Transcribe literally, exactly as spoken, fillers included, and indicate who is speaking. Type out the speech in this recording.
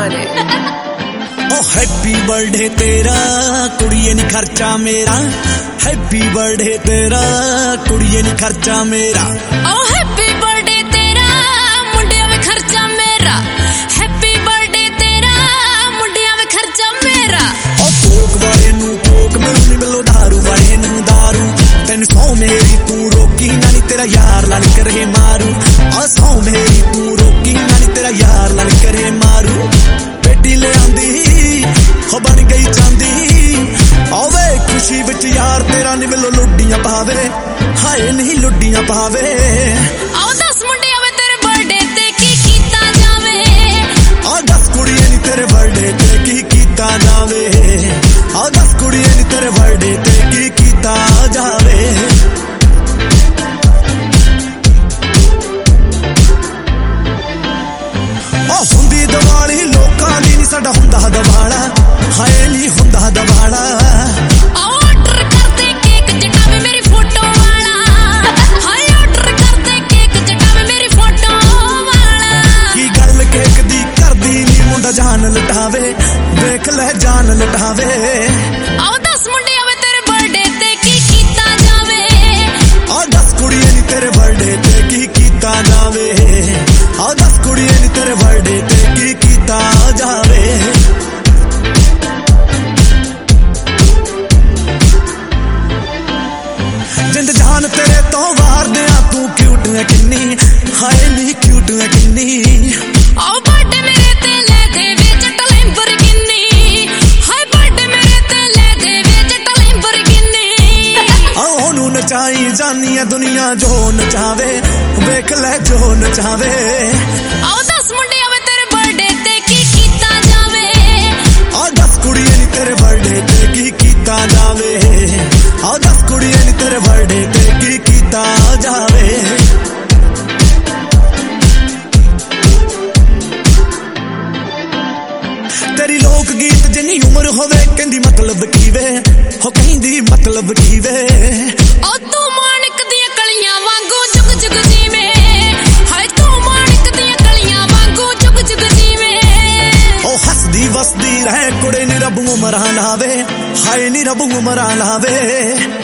Speaker 1: कमाल है।
Speaker 2: ओ happy birthday तेरा कुड़िए नी खर्चा मेरा, हैप्पी बर्थडे तेरा कुड़िए नी खर्चा मेरा।
Speaker 3: ओ हैप्पी बर्थडे तेरा मुंडिया में खर्चा मेरा, हैप्पी बर्थडे तेरा मुंडिया में खर्चा मेरा।
Speaker 2: ओ कोक वाले नू कोक मिलनी मिलो दारू वाले नू दारू, तेन सौ मेरी तू रोकी ना नी तेरा यार लड़ करे मारू। ओ सौ मेरी तू रोकी ना नी तेरा यार लड़ करे मारू। बेटी ले आंदी हो बन गई चांदी, आवे खुशी विच यार तेरा नी मिलो लुड्डियां पावे, हाय नहीं लुड्डियां पावे।
Speaker 3: आओ दस मुंडिया में तेरे बर्थडे ते की कीता जावे,
Speaker 2: आ दस कुड़िए नी तेरे बर्थडे ते की कीता जावे, आ दस कुड़िए नी तेरे बर्थडे ते की कीता जावे। आ हुंदी दिवाली लोकां दी नी साडा हुंदा दिवाला, हाय नी हुंदा दिवाला।
Speaker 3: ऑर्डर कर दे केक जटावे मेरी फोटो वाला, हाय ऑर्डर कर दे केक जटावे मेरी फोटो वाला।
Speaker 2: की गल केक दी करदी नी मुंडा जान लटावे, देख ले जान लटावे।
Speaker 3: आओ दस मुंडिया में तेरे बर्थडे ते की कीता जावे,
Speaker 2: आ दस कुड़िए नी तेरे बर्थडे ते की कीता जावे, आ दस कुड़िए नी तेरे बर्थडे ते की कीता जावे। जिंद जान तेरे तो वार दिया तू क्यूट है किन्नी, हाय नी क्यूट है किन्नी।
Speaker 3: आओ बर्थडे मेरे ते ले दे विच लैम्बोर्गिनी, हाय बर्थडे मेरे ते ले दे विच लैम्बोर्गिनी।
Speaker 2: आओ नू नचाई जानी है दुनिया जो नचावे, वेख ले जो नचावे।
Speaker 3: आओ दस मुंडिया में तेरे बर्थडे ते की कीता जावे,
Speaker 2: आ दस कुड़िए नी तेरे बर्थडे ते की कीता जावे, आ दस कुड़िए नी तेरे बर्थडे ते की कीता जावे। तेरी लोक गीत जिन्नी उम्र होवे कहंदी मतलब कीवे, हो कहंदी मतलब कीवे।
Speaker 3: ओ तू माणिक दियां कलियां वांगू जुग जुग जीवे, हाय तू माणिक दियां कलियां वांगू जुग जुग जीवे।
Speaker 2: ओ हसदी वसदी रह कुड़े नी रब उमरां लावे, हाय नी रब उमरां लावे।